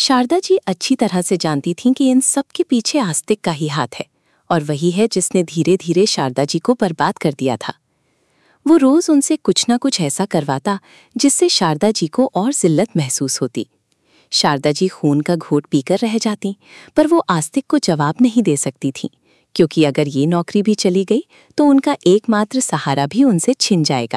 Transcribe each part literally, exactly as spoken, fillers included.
शारदा जी अच्छी तरह से जानती थीं कि इन सब के पीछे आस्तिक का ही हाथ है और वही है जिसने धीरे धीरे शारदा जी को बर्बाद कर दिया था। वो रोज उनसे कुछ ना कुछ ऐसा करवाता जिससे शारदा जी को और जिल्लत महसूस होती। शारदा जी खून का घोट पीकर रह जाती, पर वो आस्तिक को जवाब नहीं दे सकती थीं, क्योंकि अगर ये नौकरी भी चली गई तो उनका एकमात्र सहारा भी उनसे छिन जाएगा।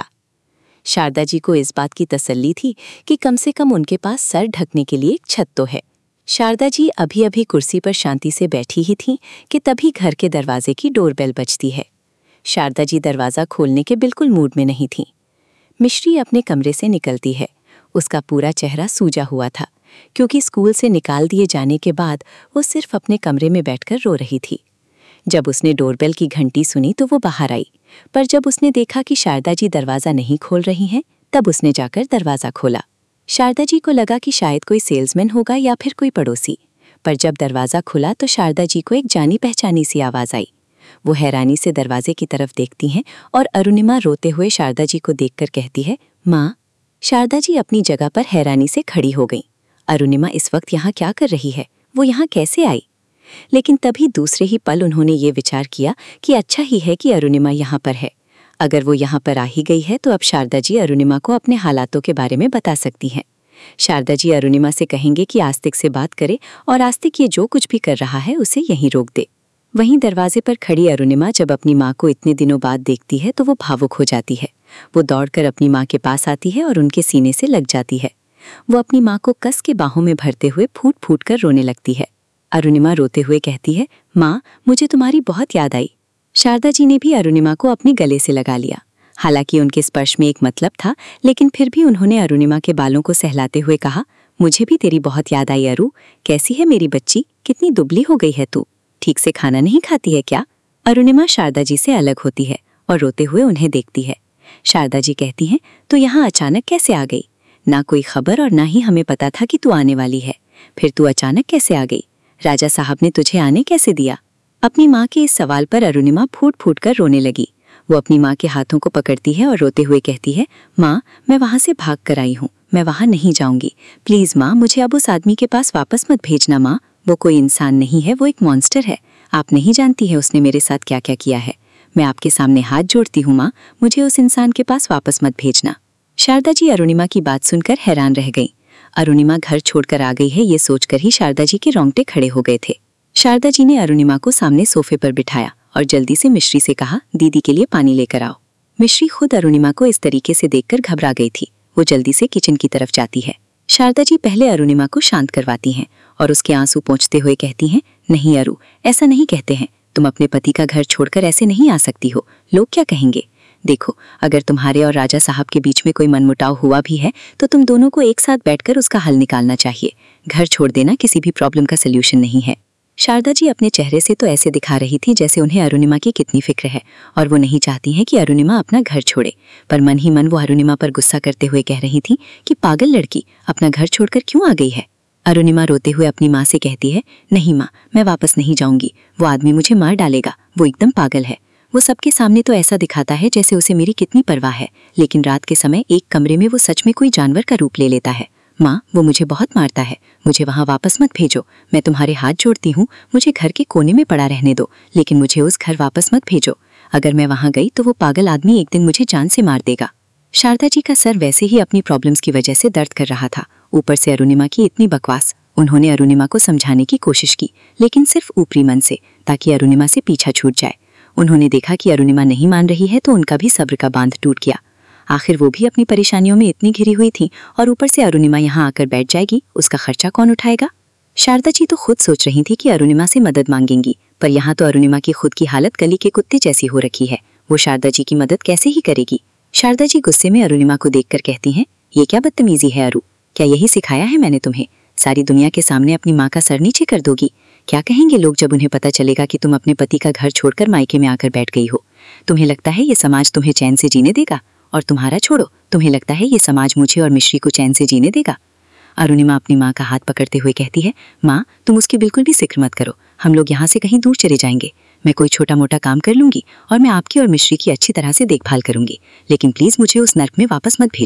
शारदा जी को इस बात की तसल्ली थी कि कम से कम उनके पास सर ढकने के लिए एक छत तो है। शारदा जी अभी अभी कुर्सी पर शांति से बैठी ही थीं कि तभी घर के दरवाजे की डोरबेल बजती है। शारदा जी दरवाज़ा खोलने के बिल्कुल मूड में नहीं थीं। मिश्री अपने कमरे से निकलती है। उसका पूरा चेहरा सूजा हुआ था, क्योंकि स्कूल से निकाल दिए जाने के बाद वो सिर्फ अपने कमरे में बैठकर रो रही थी। जब उसने डोरबेल की घंटी सुनी तो वो बाहर आई, पर जब उसने देखा कि शारदा जी दरवाज़ा नहीं खोल रही हैं, तब उसने जाकर दरवाज़ा खोला। शारदा जी को लगा कि शायद कोई सेल्समैन होगा या फिर कोई पड़ोसी, पर जब दरवाज़ा खुला तो शारदा जी को एक जानी पहचानी सी आवाज़ आई। वो हैरानी से दरवाजे की तरफ देखती हैं और अरुणिमा रोते हुए शारदा जी को देखकर कहती है, माँ। शारदा जी अपनी जगह पर हैरानी से खड़ी हो गईं। अरुणिमा इस वक्त यहाँ क्या कर रही है? वो यहाँ कैसे आई? लेकिन तभी दूसरे ही पल उन्होंने ये विचार किया कि अच्छा ही है कि अरुणिमा यहाँ पर है। अगर वो यहाँ पर आ ही गई है तो अब शारदा जी अरुणिमा को अपने हालातों के बारे में बता सकती हैं। शारदा जी अरुणिमा से कहेंगे कि आस्तिक से बात करे और आस्तिक ये जो कुछ भी कर रहा है उसे यहीं रोक दे। वहीं दरवाजे पर खड़ी अरुणिमा जब अपनी माँ को इतने दिनों बाद देखती है तो वो भावुक हो जाती है। वो दौड़कर अपनी माँ के पास आती है और उनके सीने से लग जाती है। वो अपनी माँ को कस के बाहों में भरते हुए फूट फूट कर रोने लगती है। अरुणिमा रोते हुए कहती है, माँ, मुझे तुम्हारी बहुत याद आई। शारदा जी ने भी अरुणिमा को अपने गले से लगा लिया। हालांकि उनके स्पर्श में एक मतलब था, लेकिन फिर भी उन्होंने अरुणिमा के बालों को सहलाते हुए कहा, मुझे भी तेरी बहुत याद आई अरु। कैसी है मेरी बच्ची? कितनी दुबली हो गई है तू। ठीक से खाना नहीं खाती है क्या? अरुणिमा शारदा जी से अलग होती है और रोते हुए उन्हें देखती है। शारदा जी कहती हैं, तो यहाँ अचानक कैसे आ गई? ना कोई खबर और ना ही हमें पता था कि तू आने वाली है। फिर तू अचानक कैसे आ गई? राजा साहब ने तुझे आने कैसे दिया? अपनी माँ के इस सवाल पर अरुणिमा फूट फूट कर रोने लगी। वो अपनी माँ के हाथों को पकड़ती है और रोते हुए कहती है, माँ, मैं वहाँ से भाग कर आई हूँ। मैं वहाँ नहीं जाऊंगी। प्लीज माँ, मुझे अब उस आदमी के पास वापस मत भेजना माँ। वो कोई इंसान नहीं है, वो एक मॉन्स्टर है। आप नहीं जानती है उसने मेरे साथ क्या क्या किया है। मैं आपके सामने हाथ जोड़ती हूँ माँ, मुझे उस इंसान के पास वापस मत भेजना। शारदा जी अरुणिमा की बात सुनकर हैरान रह गई। अरुणिमा घर छोड़कर आ गई है ये सोचकर ही शारदा जी के रोंगटे खड़े हो गए थे। शारदा जी ने अरुणिमा को सामने सोफे पर बिठाया और जल्दी से मिश्री से कहा, दीदी के लिए पानी लेकर आओ। मिश्री खुद अरुणिमा को इस तरीके से देखकर घबरा गई थी। वो जल्दी से किचन की तरफ जाती है। शारदा जी पहले अरुणिमा को शांत करवाती हैं और उसके आंसू पोंछते हुए कहती हैं, नहीं अरु, ऐसा नहीं कहते हैं। तुम अपने पति का घर छोड़कर ऐसे नहीं आ सकती हो। लोग क्या कहेंगे? देखो, अगर तुम्हारे और राजा साहब के बीच में कोई मनमुटाव हुआ भी है तो तुम दोनों को एक साथ बैठकर उसका हल निकालना चाहिए। घर छोड़ देना किसी भी प्रॉब्लम का सल्यूशन नहीं है। शारदा जी अपने चेहरे से तो ऐसे दिखा रही थी जैसे उन्हें अरुणिमा की कितनी फिक्र है और वो नहीं चाहती हैं कि अरुणिमा अपना घर छोड़े, पर मन ही मन वो अरुणिमा पर गुस्सा करते हुए कह रही थी कि पागल लड़की, अपना घर छोड़कर क्यों आ गई है? अरुणिमा रोते हुए अपनी माँ से कहती है, नहीं माँ, मैं वापस नहीं जाऊंगी। वो आदमी मुझे मार डालेगा। वो एकदम पागल है। वो सबके सामने तो ऐसा दिखाता है जैसे उसे मेरी कितनी परवाह है, लेकिन रात के समय एक कमरे में वो सच में कोई जानवर का रूप ले लेता है। माँ, वो मुझे बहुत मारता है। मुझे वहाँ वापस मत भेजो। मैं तुम्हारे हाथ जोड़ती हूँ, मुझे घर के कोने में पड़ा रहने दो, लेकिन मुझे उस घर वापस मत भेजो। अगर मैं वहाँ गई तो वो पागल आदमी एक दिन मुझे जान से मार देगा। शारदा जी का सर वैसे ही अपनी प्रॉब्लम्स की वजह से दर्द कर रहा था, ऊपर से अरुणिमा की इतनी बकवास। उन्होंने अरुणिमा को समझाने की कोशिश की, लेकिन सिर्फ ऊपरी मन से, ताकि अरुणिमा से पीछा छूट जाए। उन्होंने देखा कि अरुणिमा नहीं मान रही है तो उनका भी सब्र का बांध टूट गया। आखिर वो भी अपनी परेशानियों में इतनी घिरी हुई थी और ऊपर से अरुणिमा यहाँ आकर बैठ जाएगी, उसका खर्चा कौन उठाएगा? शारदा जी तो खुद सोच रही थी कि अरुणिमा से मदद मांगेंगी, पर यहाँ तो अरुणिमा की खुद की हालत गली के कुत्ते जैसी हो रखी है। वो शारदा जी की मदद कैसे ही करेगी? शारदा जी गुस्से में अरुणिमा को देखकर कहती हैं, ये क्या बदतमीजी है अरु? क्या यही सिखाया है मैंने तुम्हें? सारी दुनिया के सामने अपनी माँ का सर नीचे कर दोगी? क्या कहेंगे लोग जब उन्हें पता चलेगा कि तुम अपने पति का घर छोड़कर मायके में आकर बैठ गई हो? तुम्हें लगता है ये समाज तुम्हें चैन से जीने देगा? और तुम्हारा छोड़ो, तुम्हें लगता है ये समाज मुझे और मिश्री को चैन से जीने देगा? अरुणिमा अपनी माँ का हाथ पकड़ते हुए कहती है, माँ, तुम उसकी बिल्कुल भी फिक्र मत करो। हम लोग यहाँ से कहीं दूर चले जाएंगे। मैं कोई छोटा मोटा काम कर लूंगी और मैं आपकी और मिश्री की अच्छी तरह से देखभाल करूंगी, लेकिन प्लीज मुझे उस नर्क में वापस मत भेजो।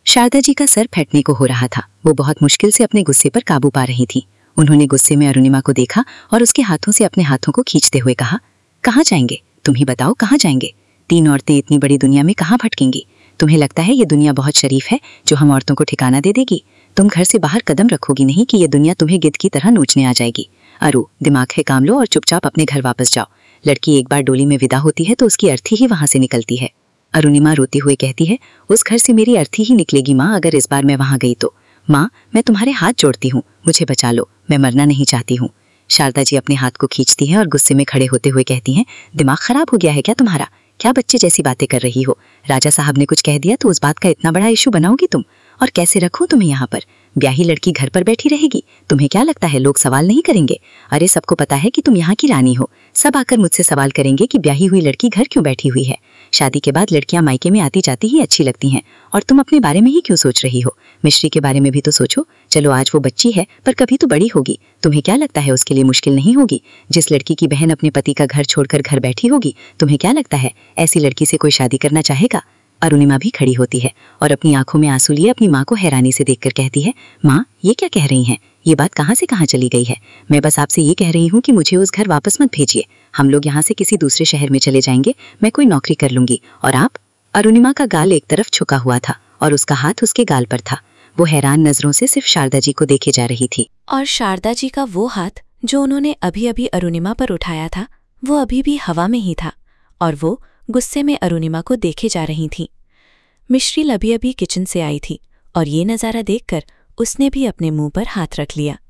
शारदा जी का सर फटने को हो रहा था। वो बहुत मुश्किल से अपने गुस्से पर काबू पा रही थी। उन्होंने गुस्से में अरुणिमा को देखा और उसके हाथों से अपने हाथों को खींचते हुए कहा, कहाँ जाएंगे? तुम ही बताओ, कहाँ जाएंगे? तीन औरतें इतनी बड़ी दुनिया में कहाँ भटकेंगी? तुम्हें लगता है ये दुनिया बहुत शरीफ है जो हम औरतों को ठिकाना दे देगी? तुम घर से बाहर कदम रखोगी नहीं कि ये दुनिया तुम्हें गिद्ध की तरह नोचने आ जाएगी। अरु, दिमाग है काम लो और चुपचाप अपने घर वापस जाओ। लड़की एक बार डोली में विदा होती है तो उसकी अर्थी ही वहां से निकलती है। अरुणिमा रोती हुई कहती है, उस घर से मेरी अर्थी ही निकलेगी माँ, अगर इस बार मैं वहां गई तो। माँ, मैं तुम्हारे हाथ जोड़ती हूँ, मुझे बचा लो, मैं मरना नहीं चाहती हूँ। शारदा जी अपने हाथ को खींचती हैं और गुस्से में खड़े होते हुए कहती हैं, दिमाग खराब हो गया है क्या तुम्हारा? क्या बच्चे जैसी बातें कर रही हो? राजा साहब ने कुछ कह दिया तो उस बात का इतना बड़ा इशू बनाओगी तुम? और कैसे रखूं तुम्हें यहाँ पर? ब्याही लड़की घर पर बैठी रहेगी, तुम्हें क्या लगता है लोग सवाल नहीं करेंगे? अरे सबको पता है कि तुम यहाँ की रानी हो, सब आकर मुझसे सवाल करेंगे कि ब्याही हुई लड़की घर क्यों बैठी हुई है? शादी के बाद लड़कियां मायके में आती जाती ही अच्छी लगती हैं, और तुम अपने बारे में ही क्यों सोच रही हो? मिश्री के बारे में भी तो सोचो। चलो आज वो बच्ची है पर कभी तो बड़ी होगी, तुम्हें क्या लगता है उसके लिए मुश्किल नहीं होगी? जिस लड़की की बहन अपने पति का घर छोड़कर घर बैठी होगी, तुम्हें क्या लगता है ऐसी लड़की से कोई शादी करना चाहेगा? अरुणिमा भी खड़ी होती है और अपनी आंखों में आंसू लिए अपनी माँ को हैरानी से देखकर कहती है, माँ ये क्या कह रही हैं? ये बात कहाँ से कहाँ चली गई है? मैं बस आपसे ये कह रही हूँ कि मुझे उस घर वापस मत भेजिए, हम लोग यहाँ से किसी दूसरे शहर में चले जाएंगे, मैं कोई नौकरी कर लूंगी। और आप? अरुणिमा का गाल एक तरफ झुका हुआ था और उसका हाथ उसके गाल पर था। वो हैरान नजरों से सिर्फ शारदा जी को देखे जा रही थी। और शारदा जी का वो हाथ जो उन्होंने अभी अभी अरुणिमा पर उठाया था, वो अभी भी हवा में ही था और वो गुस्से में अरुणिमा को देखे जा रही थी। मिश्री अभी अभी किचन से आई थी और ये नज़ारा देखकर उसने भी अपने मुंह पर हाथ रख लिया।